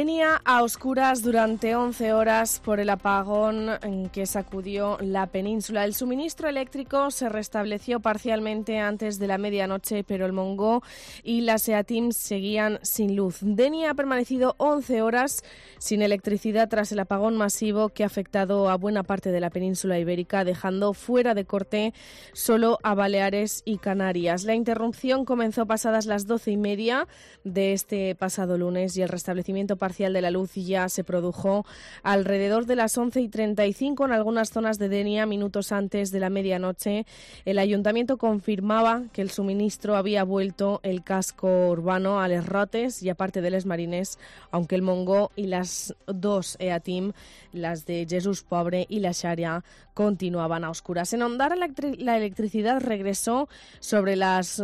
Denia a oscuras durante 11 horas por el apagón en que sacudió la península. El suministro eléctrico se restableció parcialmente antes de la medianoche, pero el Montgó y la Seatim seguían sin luz. Denia ha permanecido 11 horas sin electricidad tras el apagón masivo que ha afectado a buena parte de la península ibérica, dejando fuera de corte solo a Baleares y Canarias. La interrupción comenzó pasadas las 12:30 de este pasado lunes y el restablecimiento parcial de la luz ya se produjo alrededor de las 11:35 en algunas zonas de Denia, minutos antes de la medianoche. El ayuntamiento confirmaba que el suministro había vuelto el casco urbano a Les Rotes y a parte de Les Marines, aunque el Montgó y las dos EATIM, las de Jesús Pobre y la Xària, continuaban a oscuras. En Ondara la electricidad regresó sobre las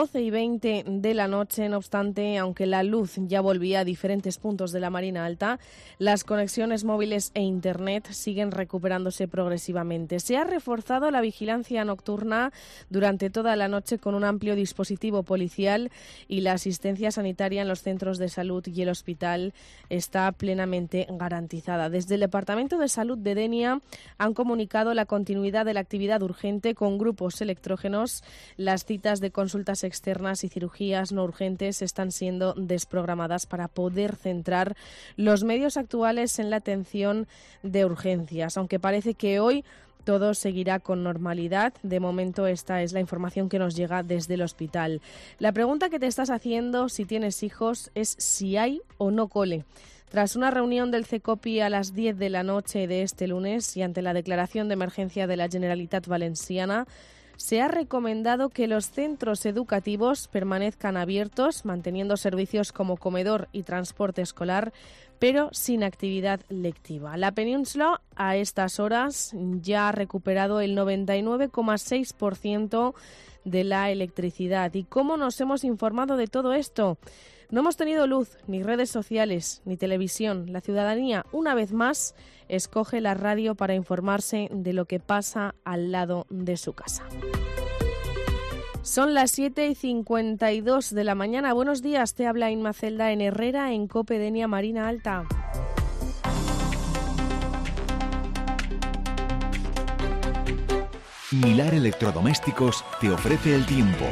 12:20 de la noche. No obstante, aunque la luz ya volvía a diferentes puntos de la Marina Alta, las conexiones móviles e Internet siguen recuperándose progresivamente. Se ha reforzado la vigilancia nocturna durante toda la noche con un amplio dispositivo policial y la asistencia sanitaria en los centros de salud y el hospital está plenamente garantizada. Desde el Departamento de Salud de Denia han comunicado la continuidad de la actividad urgente con grupos electrógenos. Las citas de consultas externas y cirugías no urgentes están siendo desprogramadas para poder centrar los medios actuales en la atención de urgencias, aunque parece que hoy todo seguirá con normalidad. De momento esta es la información que nos llega desde el hospital. La pregunta que te estás haciendo si tienes hijos es si hay o no cole. Tras una reunión del CECOPI a las 10 de la noche de este lunes y ante la declaración de emergencia de la Generalitat Valenciana, se ha recomendado que los centros educativos permanezcan abiertos, manteniendo servicios como comedor y transporte escolar, pero sin actividad lectiva. La península a estas horas ya ha recuperado el 99,6% de la electricidad. ¿Y cómo nos hemos informado de todo esto? No hemos tenido luz, ni redes sociales, ni televisión. La ciudadanía, una vez más, escoge la radio para informarse de lo que pasa al lado de su casa. Son las 7:52 de la mañana. Buenos días, te habla Inma Celda en Herrera, en COPE Denia Marina Alta. Milar Electrodomésticos te ofrece el tiempo.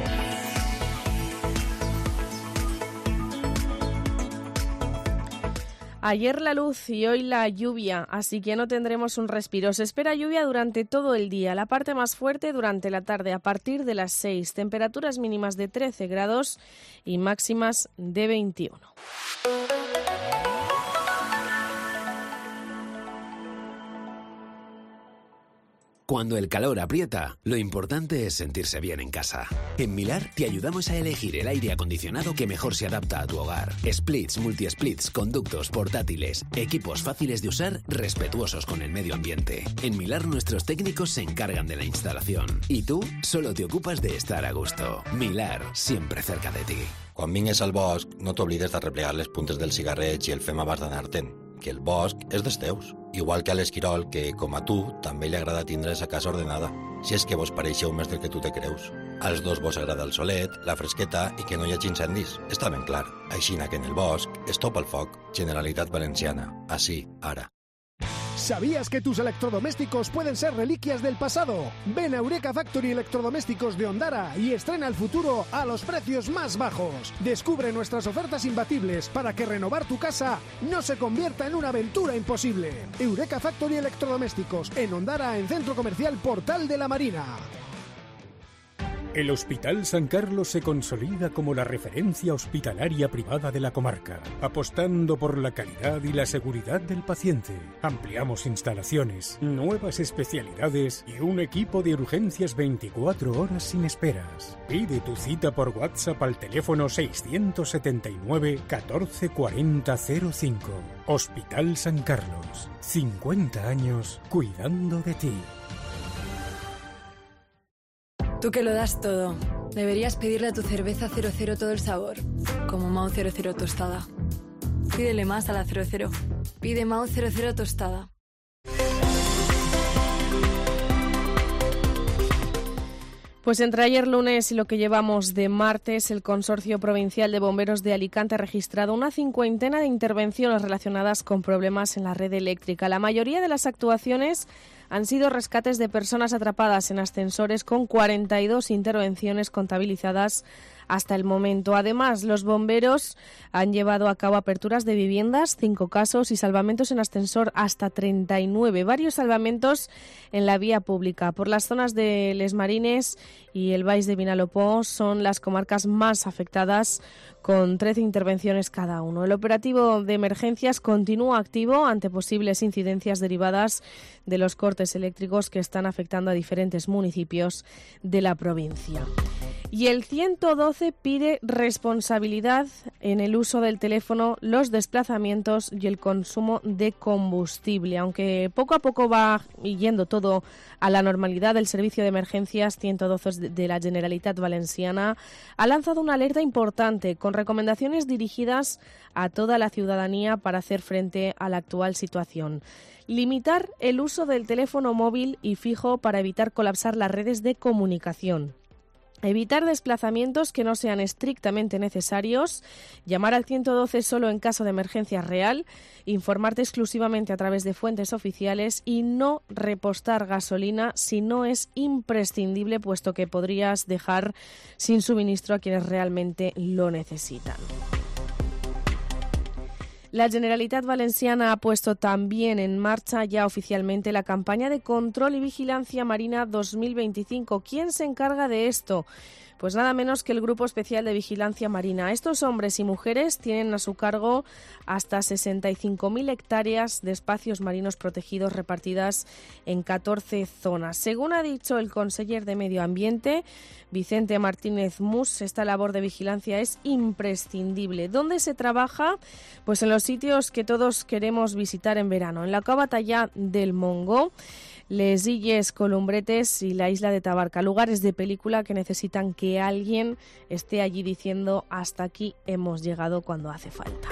Ayer la luz y hoy la lluvia, así que no tendremos un respiro. Se espera lluvia durante todo el día, la parte más fuerte durante la tarde a partir de las 6. Temperaturas mínimas de 13 grados y máximas de 21. Cuando el calor aprieta, lo importante es sentirse bien en casa. En Milar te ayudamos a elegir el aire acondicionado que mejor se adapta a tu hogar. Splits, multi-splits, conductos, portátiles, equipos fáciles de usar, respetuosos con el medio ambiente. En Milar nuestros técnicos se encargan de la instalación y tú solo te ocupas de estar a gusto. Milar, siempre cerca de ti. Quan vingues al bosc, no t'oblides de replegar les puntes del cigarret i el fem abans d'anar-te'n, que el bosc és dels teus. Igual que a l'Esquirol, que, com a tu, també li agrada tindre sa casa ordenada, si és que vos pareixeu més del que tu te creus. Als dos vos agrada el solet, la fresqueta i que no hi hagi incendis. Està ben clar. Aixina que en el bosc es topa el foc. Generalitat Valenciana. Así, ara. ¿Sabías que tus electrodomésticos pueden ser reliquias del pasado? Ven a Eureka Factory Electrodomésticos de Ondara y estrena el futuro a los precios más bajos. Descubre nuestras ofertas imbatibles para que renovar tu casa no se convierta en una aventura imposible. Eureka Factory Electrodomésticos en Ondara, en Centro Comercial Portal de la Marina. El Hospital San Carlos se consolida como la referencia hospitalaria privada de la comarca, apostando por la calidad y la seguridad del paciente. Ampliamos instalaciones, nuevas especialidades y un equipo de urgencias 24 horas sin esperas. Pide tu cita por WhatsApp al teléfono 679 14 40 05. Hospital San Carlos, 50 años cuidando de ti. Tú que lo das todo, deberías pedirle a tu cerveza 00 todo el sabor, como Mau 00 tostada. Pídele más a la 00. Pide Mau 00 tostada. Pues entre ayer lunes y lo que llevamos de martes, el Consorcio Provincial de Bomberos de Alicante ha registrado una 50 de intervenciones relacionadas con problemas en la red eléctrica. La mayoría de las actuaciones han sido rescates de personas atrapadas en ascensores, con 42 intervenciones contabilizadas hasta el momento. Además, los bomberos han llevado a cabo aperturas de viviendas, 5 casos, y salvamentos en ascensor hasta 39. Varios salvamentos en la vía pública. Por las zonas de Les Marines y el Baix de Vinalopó son las comarcas más afectadas, con 13 intervenciones cada uno. El operativo de emergencias continúa activo ante posibles incidencias derivadas de los cortes eléctricos que están afectando a diferentes municipios de la provincia. Y el 112 pide responsabilidad en el uso del teléfono, los desplazamientos y el consumo de combustible. Aunque poco a poco va yendo todo a la normalidad, el servicio de emergencias 112 de la Generalitat Valenciana ha lanzado una alerta importante con recomendaciones dirigidas a toda la ciudadanía para hacer frente a la actual situación. Limitar el uso del teléfono móvil y fijo para evitar colapsar las redes de comunicación. Evitar desplazamientos que no sean estrictamente necesarios, llamar al 112 solo en caso de emergencia real, informarte exclusivamente a través de fuentes oficiales y no repostar gasolina si no es imprescindible, puesto que podrías dejar sin suministro a quienes realmente lo necesitan. La Generalitat Valenciana ha puesto también en marcha ya oficialmente la campaña de control y vigilancia marina 2025. ¿Quién se encarga de esto? Pues nada menos que el Grupo Especial de Vigilancia Marina. Estos hombres y mujeres tienen a su cargo hasta 65.000 hectáreas de espacios marinos protegidos repartidas en 14 zonas. Según ha dicho el conseller de Medio Ambiente, Vicente Martínez Mus, esta labor de vigilancia es imprescindible. ¿Dónde se trabaja? Pues en los sitios que todos queremos visitar en verano. En la Cova Tallà del Montgó, Les Illes Columbretes y la isla de Tabarca, lugares de película que necesitan que alguien esté allí diciendo hasta aquí hemos llegado cuando hace falta.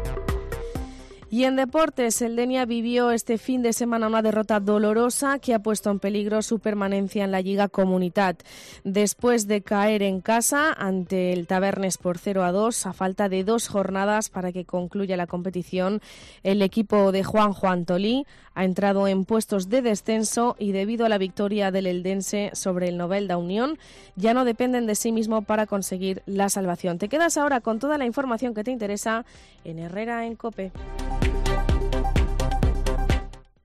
Y en deportes, el Denia vivió este fin de semana una derrota dolorosa que ha puesto en peligro su permanencia en la Lliga Comunitat. Después de caer en casa ante el Tavernes por 0-2, a falta de 2 jornadas para que concluya la competición, el equipo de Juanjo Antolí ha entrado en puestos de descenso y, debido a la victoria del eldense sobre el Novelda Unión, ya no dependen de sí mismo para conseguir la salvación. Te quedas ahora con toda la información que te interesa en Herrera en COPE.